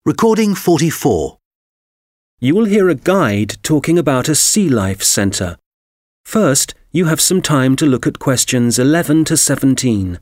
Recording 44. You will hear a guide talking about a sea life centre. First, you have some time to look at questions 11 to 17.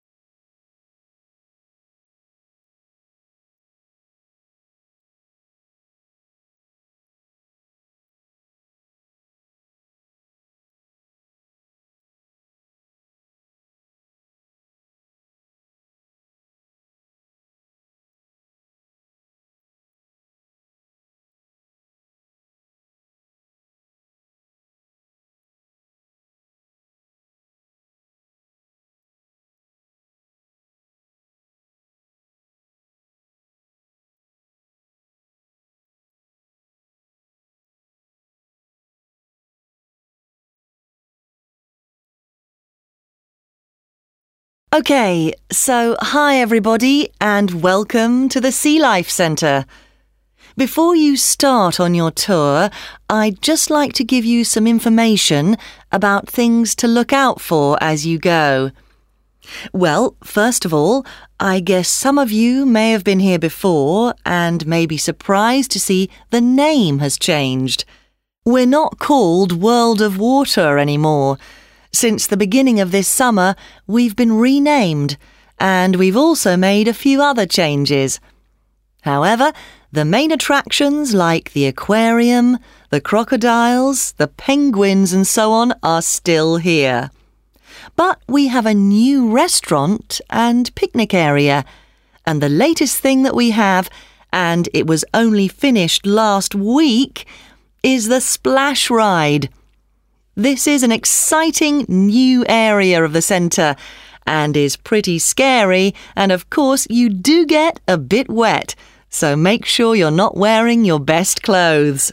Okay, so hi everybody and welcome to the Sea Life Centre. Before you start on your tour, I'd just like to give you some information about things to look out for as you go. Well, first of all, I guess some of you may have been here before and may be surprised to see the name has changed. We're not called World of Water anymore. Since the beginning of this summer, we've been renamed, and we've also made a few other changes. However, the main attractions like the aquarium, the crocodiles, the penguins and so on are still here. But we have a new restaurant and picnic area, and the latest thing that we have, and it was only finished last week, is the Splash Ride. This is an exciting new area of the centre and is pretty scary, and of course you do get a bit wet, so make sure you're not wearing your best clothes.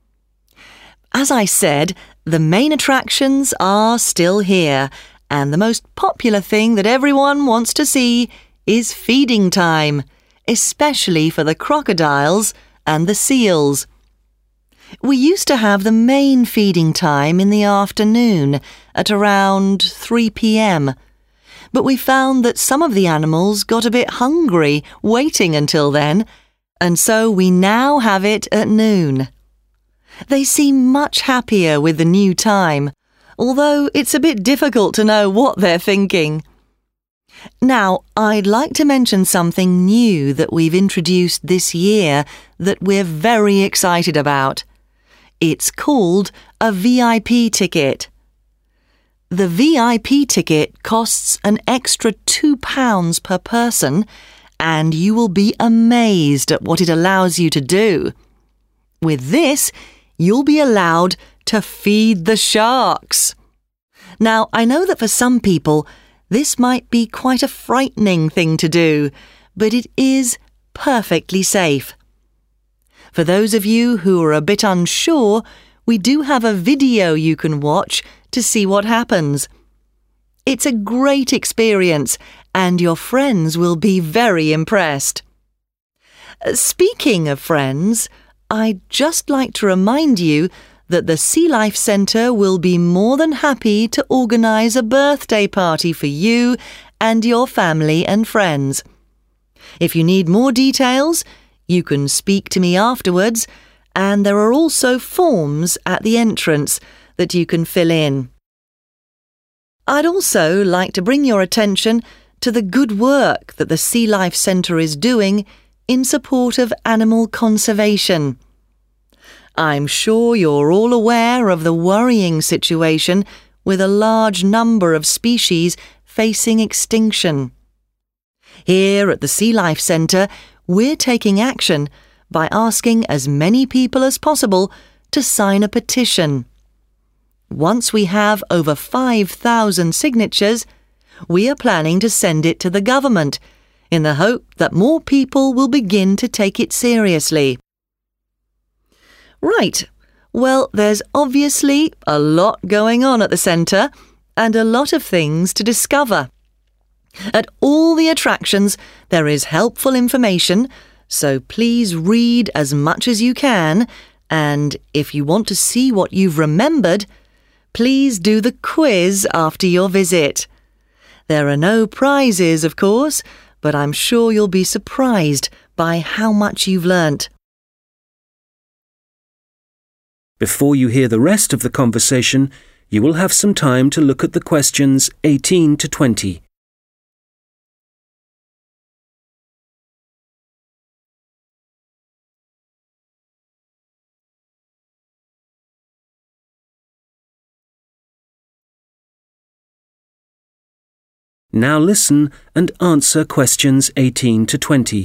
As I said, the main attractions are still here, and the most popular thing that everyone wants to see is feeding time, especially for the crocodiles and the seals. We used to have the main feeding time in the afternoon at around 3 p.m. But we found that some of the animals got a bit hungry waiting until then, and so we now have it at noon. They seem much happier with the new time, although it's a bit difficult to know what they're thinking. Now, I'd like to mention something new that we've introduced this year that we're very excited about. It's called a VIP ticket. The VIP ticket costs an extra £2 per person, and you will be amazed at what it allows you to do. With this, you'll be allowed to feed the sharks. Now, I know that for some people, this might be quite a frightening thing to do, but it is perfectly safe. For those of you who are a bit unsure, we do have a video you can watch to see what happens. It's a great experience, and your friends will be very impressed. Speaking of friends, I'd just like to remind you that the Sea Life Centre will be more than happy to organise a birthday party for you and your family and friends. If you need more details, you can speak to me afterwards, and there are also forms at the entrance that you can fill in. I'd also like to bring your attention to the good work that the Sea Life Centre is doing in support of animal conservation. I'm sure you're all aware of the worrying situation with a large number of species facing extinction. Here at the Sea Life Centre, we're taking action by asking as many people as possible to sign a petition. Once we have over 5,000 signatures, we are planning to send it to the government in the hope that more people will begin to take it seriously. Right, well, there's obviously a lot going on at the centre and a lot of things to discover. At all the attractions, there is helpful information, so please read as much as you can, and if you want to see what you've remembered, please do the quiz after your visit. There are no prizes, of course, but I'm sure you'll be surprised by how much you've learnt. Before you hear the rest of the conversation, you will have some time to look at the questions 18 to 20. Now listen and answer questions 18 to 20.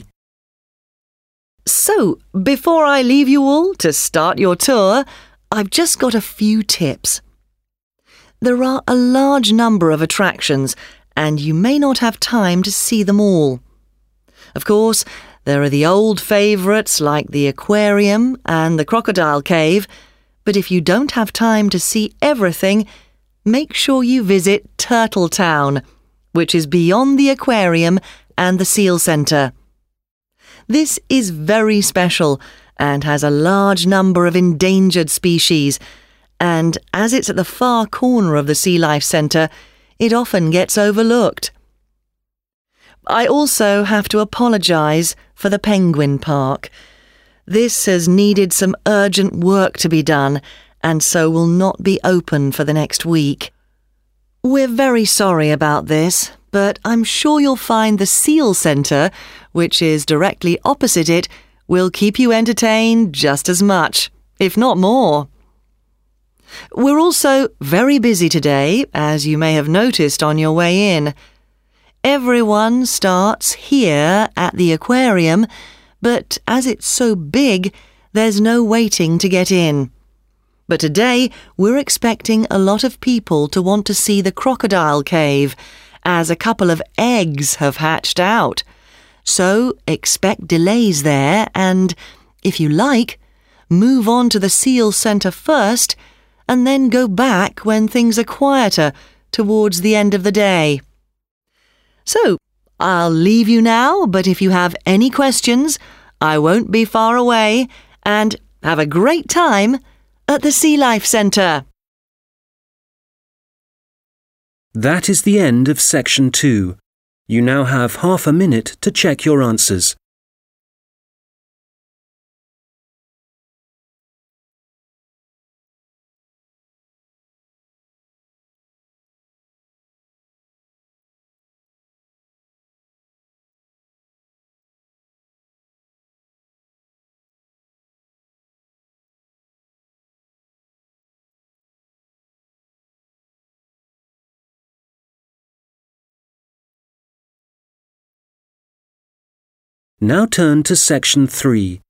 So, before I leave you all to start your tour, I've just got a few tips. There are a large number of attractions, and you may not have time to see them all. Of course, there are the old favourites like the aquarium and the crocodile cave, but if you don't have time to see everything, make sure you visit Turtle Town, which is beyond the aquarium and the seal centre. This is very special and has a large number of endangered species, and as it's at the far corner of the Sea Life Centre, it often gets overlooked. I also have to apologise for the Penguin Park. This has needed some urgent work to be done, and so will not be open for the next week. We're very sorry about this, but I'm sure you'll find the Seal Centre, which is directly opposite it, will keep you entertained just as much, if not more. We're also very busy today, as you may have noticed on your way in. Everyone starts here at the aquarium, but as it's so big, there's no waiting to get in. But today, we're expecting a lot of people to want to see the crocodile cave, as a couple of eggs have hatched out. So expect delays there and, if you like, move on to the Seal Centre first and then go back when things are quieter towards the end of the day. So, I'll leave you now, but if you have any questions, I won't be far away, and have a great time at the Sea Life Centre. That is the end of section 2. You now have half a minute to check your answers. Now turn to section 3.